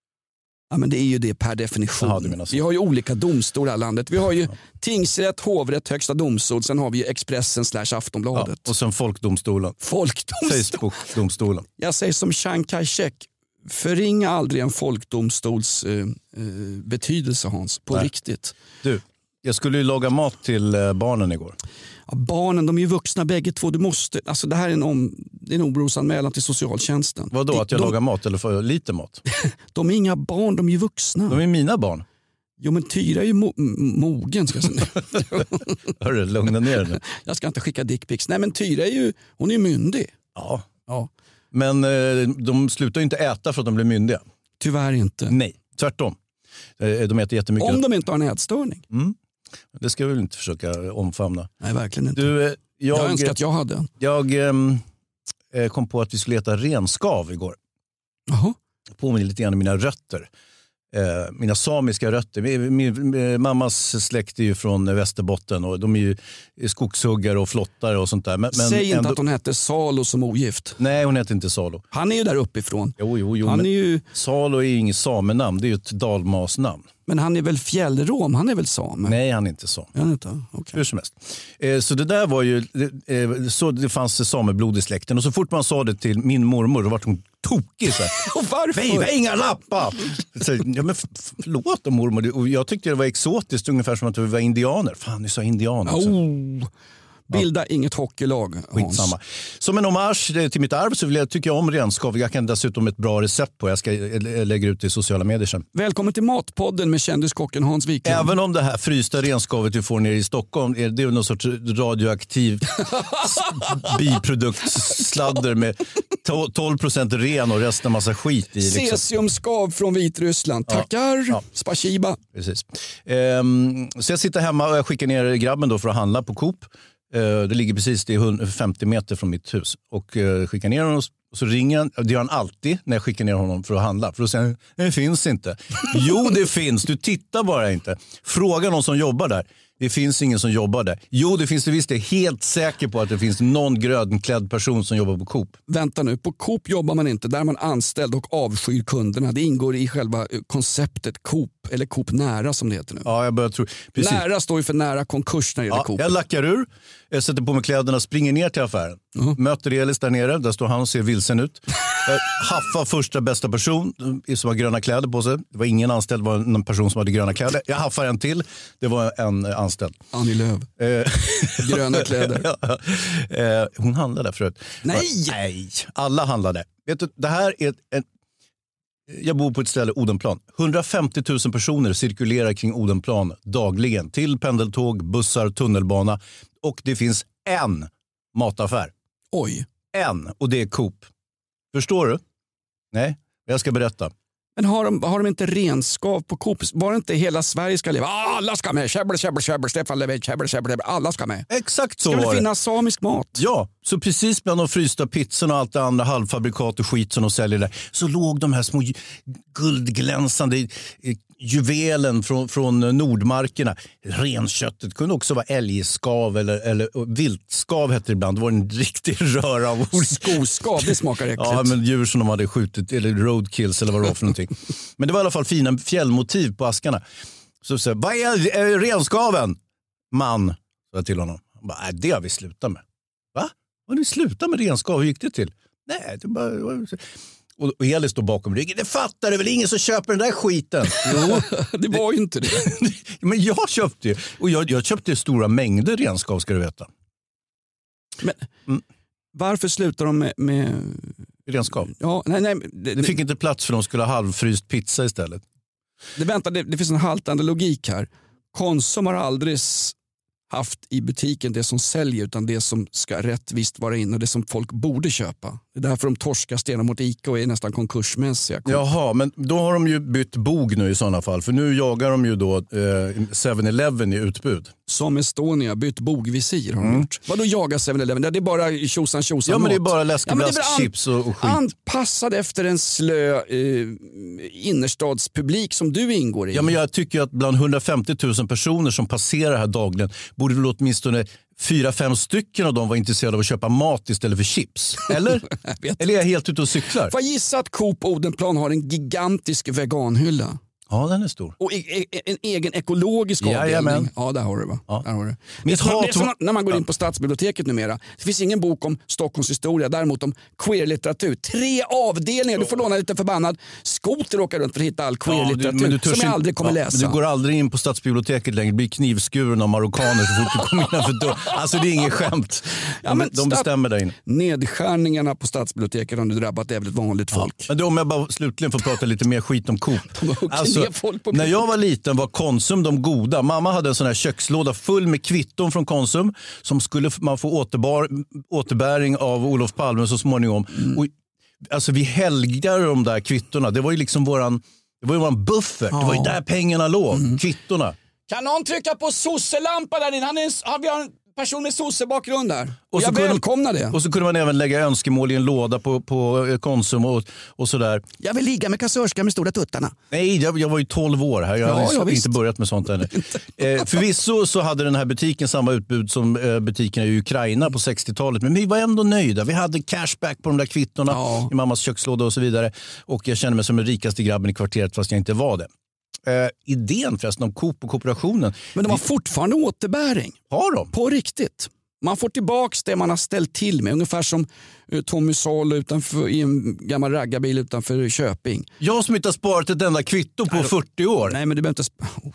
Ja, men det är ju det per definition. Aha, vi har ju olika domstolar i landet. Vi har ju ja. tingsrätt, hovrätt, högsta domstol. Sen har vi ju Expressen slash Aftonbladet. Ja, och sen Folkdomstolen. Folkdomstolen. Facebook-domstolen. Jag säger som Chiang Kai-shek. Förringa aldrig en folkdomstols eh, eh, betydelse, Hans. På Nej. riktigt. Du, jag skulle ju laga mat till eh, barnen igår. Ja, barnen, de är ju vuxna bägge två. Du måste, alltså det här är en, om, det är en orosanmälan till socialtjänsten. Vadå, de, att jag de, lagar mat eller för lite mat? De är inga barn, de är ju vuxna. De är mina barn. Jo, men Tyra är ju mo- mogen. Ska jag säga. Hörru, lugna ner nu. Jag ska inte skicka dickpics. Nej, men Tyra är ju, hon är ju myndig. Ja. Ja. Men eh, de slutar ju inte äta för att de blir myndiga. Tyvärr inte. Nej, tvärtom. Eh, de äter jättemycket. Om de inte har en ätstörning. Mm. Det ska vi väl inte försöka omfamna. Nej, verkligen inte. Du, eh, jag, jag önskar att jag hade en. Jag eh, kom på att vi skulle äta renskav igår. Jaha. Påminner lite grann om mina rötter. Eh, mina samiska rötter. Min, min, min mammas släkt är ju från Västerbotten och de är ju skogshuggare och flottare och sånt där. Men, men Säg inte ändå... att hon hette Salo som ogift. Nej, hon heter inte Salo. Han är ju där uppifrån. Jo, jo, jo. Han är ju... Salo är ju inget samenamn, det är ju ett dalmasnamn. Men han är väl fjällrom, han är väl same? Nej, han är inte same. Är han inte? Okay. Hur som helst. Eh, så det där var ju, eh, så det fanns sameblod i släkten. Och så fort man sa det till min mormor, då var hon tokig. Så här. Och varför? Vi har inga lappar! Så, ja, men förlåt då, mormor. Och jag tyckte det var exotiskt, ungefär som att vi var indianer. Fan, ni sa indianer också. Oh. Bilda ja. Inget hockeylag. Skitsamma. Som en hommage till mitt arv så vill jag, tycker jag om renskav. Jag kan dessutom ett bra recept på. Jag ska lägga ut det i sociala medier sen. Välkommen till Matpodden med kändiskocken Hans Wiklund. Även om det här frysta renskavet vi får nere i Stockholm är det någon sorts radioaktiv biproduktssladder med tolv procent ren och resten massa skit i. Liksom. Cesiumskav från Vitryssland. Tackar. Ja. Ja. Spasiba. Precis. Ehm, så jag sitter hemma och jag skickar ner grabben då för att handla på Coop. Det ligger precis det är femtio meter från mitt hus. Och skickar ner honom och så ringer han. Det gör han alltid när jag skickar ner honom för att handla. För då säger han, det finns inte. Jo, det finns. Du tittar bara inte. Fråga någon som jobbar där. Det finns ingen som jobbar där. Jo, det finns det visst. Det är helt säker på att det finns någon grönklädd person som jobbar på Coop. Vänta nu, på Coop jobbar man inte. Där är man anställd och avskyr kunderna. Det ingår i själva konceptet Coop, eller Coop nära som det heter nu. Ja, jag börjar tro. Precis. Nära står ju för nära konkurs när det gäller ja, Coop. Jag lackar ur, jag sätter på mig kläderna, springer ner till affären. Uh-huh. Möter Elis där nere, där står han och ser vilsen ut. Jag haffar första bästa person som har gröna kläder på sig. Det var ingen anställd, det var en person som hade gröna kläder. Jag haffar en till, det var en anställd. Annie Lööf. Gröna kläder. ja. Hon handlade där förut. Nej! Nej, alla handlade. Vet du, det här är en... Jag bor på ett ställe, Odenplan. hundrafemtio tusen personer cirkulerar kring Odenplan dagligen. Till pendeltåg, bussar, tunnelbana. Och det finns en mataffär. Oj. En, och det är Coop. Förstår du? Nej, jag ska berätta. Men har de, har de inte renskav på Coop? Var det inte hela Sverige ska leva? Alla ska med. Käbbel, käbbel, käbbel. Stefan Löfven, käbbel, käbbel. Alla ska med. Exakt så ska var det. Ska det finnas samisk mat? Ja, så precis bland de frysta pizzorna och allt det andra halvfabrikat och skit som de säljer där så låg de här små guldglänsande juvelen från, från Nordmarkerna. Renköttet kunde också vara älgskav eller, eller viltskav hette det ibland. Det var en riktig röra av ord. Skoskav, det smakar äckligt. Ja, men djur som de hade skjutit, eller roadkills eller vad det var för någonting. Men det var i alla fall fina fjällmotiv på askarna. Så så vad är, är renskaven? Man, sa jag till honom. Han bara, nej, det har vi slutat med. Va? Har ni slutat med renskav? Hur gick det till? Nej, det bara... Och, och Elis står bakom ryggen. Det fattar du väl, ingen som köper den där skiten. Jo, det var ju inte det. Men jag köpte ju. Och jag, jag köpte stora mängder renskav, ska du veta. Men mm. varför slutar de med... med... renskav? Ja, nej, nej. Det, det fick inte plats för de skulle ha halvfryst pizza istället. Det, vänta, det, det finns en haltande logik här. Konsum har aldrig haft i butiken det som säljer utan det som ska rättvist vara in och det som folk borde köpa. Det är därför de torskar stenar mot Ica och är nästan konkursmässiga. Jaha, men då har de ju bytt bog nu i sådana fall. För nu jagar de ju då eh, seven eleven i utbud. Som Estonia, bytt bogvisir har de mm. gjort. Vadå jaga seven eleven? Det är bara tjosan tjosan Ja, men mat. det är bara läskeblask, ja, an- chips och, och skit. Anpassad efter en slö eh, innerstadspublik som du ingår i. Ja, men jag tycker att bland hundrafemtio tusen personer som passerar här dagligen borde väl åtminstone fyra, fem stycken av dem var intresserade av att köpa mat istället för chips. Eller? Eller är jag helt ute och cyklar? Får jag gissa att Coop Odenplan har en gigantisk veganhylla? Ja, den är stor. Och e- e- en egen ekologisk avdelning. Jajamän. Ja, där har du va? Ja. Där har du. Mitt det, är, hat... det är som när man går in på Stadsbiblioteket numera. Det finns ingen bok om Stockholms historia, däremot om queer-litteratur. Tre avdelningar, du får låna lite förbannad skoter och åka runt för att hitta all queer-litteratur ja, som jag aldrig kommer ja, läsa. Du går aldrig in på Stadsbiblioteket längre, det blir knivskuren av marockaner så fort du kommer innanför dörren. Alltså det är inget skämt. De, ja, men de bestämmer där inne. Nedskärningarna på Stadsbiblioteket har nu drabbat även ett vanligt folk. Ja. Men då, om jag bara slutligen får prata lite mer skit om Coop. De har alltså, Alltså, se folk på när jag var liten var Konsum de goda. Mamma hade en sån här kökslåda full med kvitton från Konsum som skulle man få återbar, återbäring av Olof Palme så småningom. Mm. Och, alltså vi helgade de där kvittorna. Det var ju liksom våran, det var ju våran buffert. Ja. Det var ju där pengarna låg, mm. kvittorna. Kan någon trycka på sosselampan där inne? Han är, har vi har en person med sossebakgrund där. Och jag välkomnar det. Och så kunde man även lägga önskemål i en låda på, på Konsum och, och sådär. Jag vill ligga med kassörska med stora tuttarna. Nej, jag, jag var ju tolv år här. Jag ja, hade ja, inte börjat med sånt ännu. eh, förvisso så hade den här butiken samma utbud som eh, butikerna i Ukraina på sextiotalet. Men vi var ändå nöjda. Vi hade cashback på de där kvittorna ja. i mammas kökslåda och så vidare. Och jag kände mig som den rikaste grabben i kvarteret fast jag inte var det. Uh, idén förresten om Coop och kooperationen. Men de har fortfarande återbäring. Har de? På riktigt. Man får tillbaks det man har ställt till med. Ungefär som uh, Tommy Salo utanför, i en gammal raggarbil utanför Köping. Jag som inte har sparat ett enda kvitto på nej, fyrtio år. Nej, men du behöver inte spara. Oh.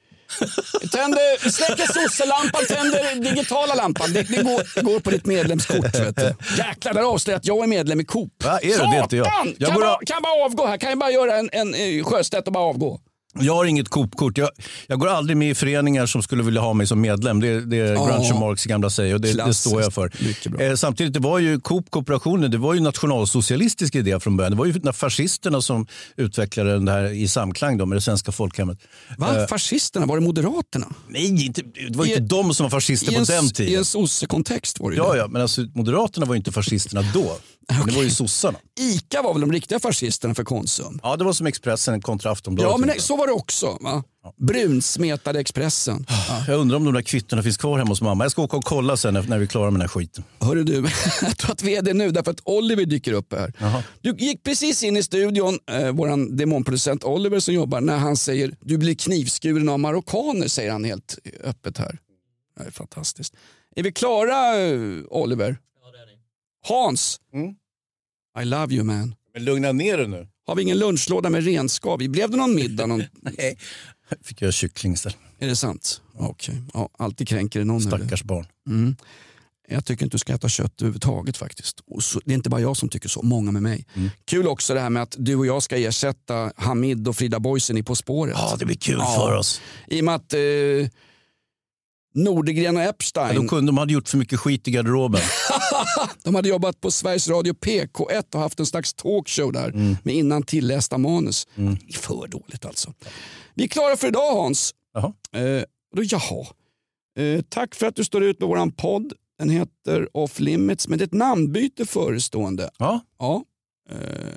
Tänder, släcker sosselampan, tänder digitala lampan. Det, det, går, det går på ditt medlemskort. Vet du. Jäklar, där avslöjar att jag är medlem i Coop. Va, är det? Det är inte jag. jag kan, går bara, kan bara avgå här. Kan jag bara göra en, en, en Sjöstedt och bara avgå? Jag har inget Coop-kort. Jag, jag går aldrig med i föreningar som skulle vilja ha mig som medlem. Det, det är oh, Groucho Marx gamla säger och det, det står jag för. Eh, samtidigt, det var ju Coop-kooperationen, det var ju en nationalsocialistisk idé från början. Det var ju fascisterna som utvecklade den här i samklang då med det svenska folkhemmet. Va? Eh, fascisterna? Var det Moderaterna? Nej, inte, det var ju inte de som var fascister på en, den tiden. I en sossekontext var det ju Ja, det. ja, men alltså Moderaterna var ju inte fascisterna då. Okay. Det var ju sossarna. Ica var väl de riktiga fascisterna för Konsum? Ja, det var som Expressen kontra Aftonbladet. Ja, men nej, så var det också. Va? Ja. Brunsmetade Expressen. Ja. Jag undrar om de där kvittorna finns kvar hemma hos mamma. Jag ska åka och kolla sen när vi är klara med den här skiten. Hörru du, jag tror att vi är det nu därför att Oliver dyker upp här. Jaha. Du gick precis in i studion, eh, våran demonproducent Oliver som jobbar, när han säger du blir knivskuren av marockaner, säger han helt öppet här. Det är fantastiskt. Är vi klara, Oliver? Ja, det är ni. Hans, mm? I love you man. Men lugna ner dig nu. Har vi ingen lunchlåda med renskav? Blev det någon middag? Någon... Nej, fick jag kyckling istället. Är det sant? Okej. Okay. Ja, alltid kränker det någon. Stackars barn. Mm. Jag tycker inte du ska äta kött överhuvudtaget faktiskt. Och så, det är inte bara jag som tycker så, många med mig. Mm. Kul också det här med att du och jag ska ersätta Hamid och Frida Boisen i På spåret. Ja, det blir kul ja. för oss. I och med att... Eh, Nordegren och Epstein. Ja, de, kunde, de hade gjort för mycket skit i garderoben. De hade jobbat på Sveriges Radio P K ett och haft en slags talkshow där mm. med innan tillästa manus. Mm. Det är för dåligt alltså. Vi är klara för idag, Hans. Jaha. Eh, då, jaha. Eh, tack för att du står ut med våran podd. Den heter Off Limits, men det är ett namnbyte förestående. Ja. Ja. Eh,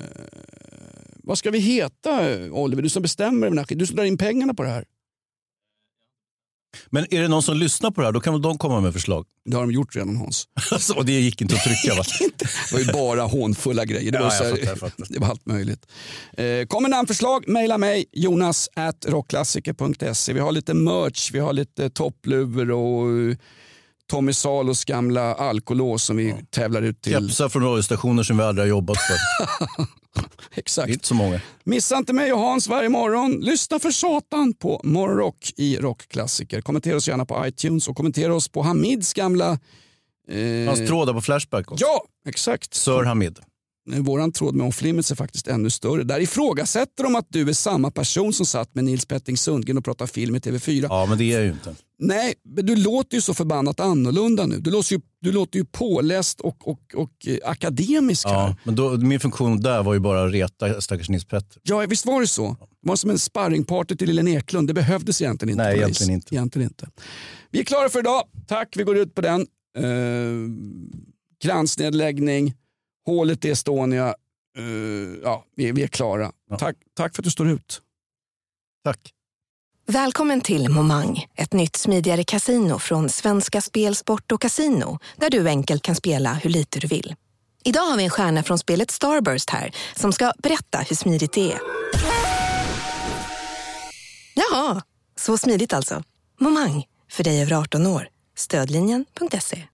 vad ska vi heta, Oliver? Du som bestämmer den här, du som drar in pengarna på det här. Men är det någon som lyssnar på det här, då kan väl de komma med förslag? Det har de gjort redan, Hans. Alltså, och det gick inte att trycka, va? Det var ju bara hånfulla grejer. Det, ja, var, så här, fattar, jag fattar. Det var allt möjligt. Eh, kommer namnförslag, mejla mig, jonas at rockklassiker punkt se. Vi har lite merch, vi har lite toppluvor och uh, Tommy Salos gamla alkolås som vi ja. tävlar ut till. Kepsar från radiostationer som vi aldrig har jobbat för. Exakt. Inte så många. Missa inte mig och Hans varje morgon. Lyssna för satan på Morgonrock i Rockklassiker. Kommentera oss gärna på iTunes och kommentera oss på Hamids gamla... Eh... Hans trådar på Flashback också. Ja, exakt. Sir Hamid. Våran tråd med Off Limits är faktiskt ännu större. Där ifrågasätter de att du är samma person som satt med Nils Petting Sundgren och pratade film i T V fyra. Ja, men det är jag ju inte. Nej, men du låter ju så förbannat annorlunda nu. Du låter ju, du låter ju påläst och, och, och eh, akademisk här. Ja, men då, min funktion där var ju bara att reta stackars Nils Petter. Ja, visst var det så. Det var som en sparringparty till Lillen Eklund. Det behövdes egentligen inte. Nej, egentligen inte. egentligen inte. Vi är klara för idag. Tack, vi går ut på den. Uh, kransnedläggning, hålet i Estonia. Uh, ja, vi, vi är klara. Ja. Tack, tack för att du står ut. Tack. Välkommen till Momang, ett nytt smidigare casino från Svenska Spel, Sport och Casino, där du enkelt kan spela hur lite du vill. Idag har vi en stjärna från spelet Starburst här som ska berätta hur smidigt det är. Jaha, så smidigt alltså. Momang, för dig över arton år. Stödlinjen punkt se.